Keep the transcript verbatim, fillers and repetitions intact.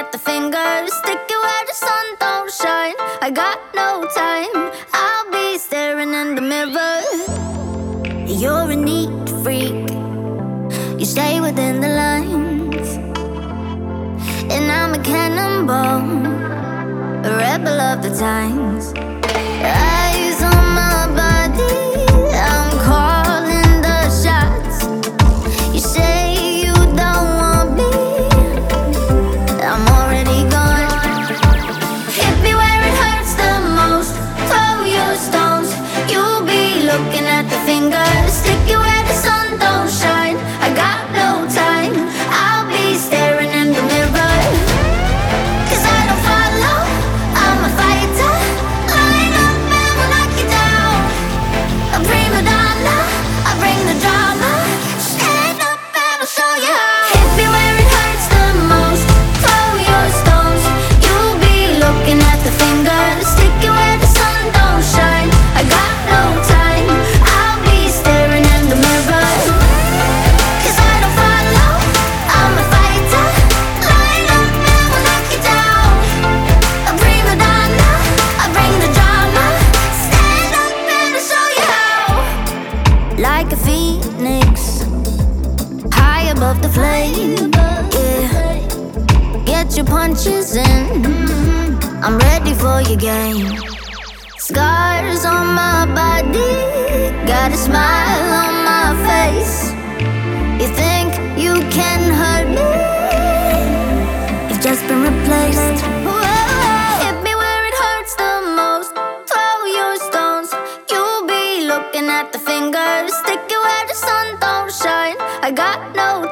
at the fingers, stick it where the sun don't shine. I got no time, I'll be staring in the mirror. You're a neat freak, you stay within the lines, and I'm a cannonball, a rebel of the times. Eyes on my body, I'm calling the shots. You say you don't want me, I'm already gone. Hit me where it hurts the most, throw your stones. You'll be looking at the fingers, stick it where the sun don't shine. I got no time, I'll be staring in the mirror. Cause I don't follow, I'm a fighter. Line up and we'll knock you down. A prima donna, I bring the drama. Stand up and I'll show you how. Hit me where it hurts the most, throw your stones. You'll be looking at the fingers, stick it where the sun don't shine. I got no time, I'll be staring in the mirror. Cause I don't follow, I'm a fighter. Line up and we'll knock you down. A prima donna, I bring the drama. Stand up and I'll show you how. Like a phoenix, high above the flame, yeah. Get your punches in, I'm ready for your game. Scars on my body, got a smile on my face. You think you can hurt me, you've just been replaced. Whoa. Hit me where it hurts the most, throw your stones. You'll be looking at the fingers, stick it where the sun don't shine. I got no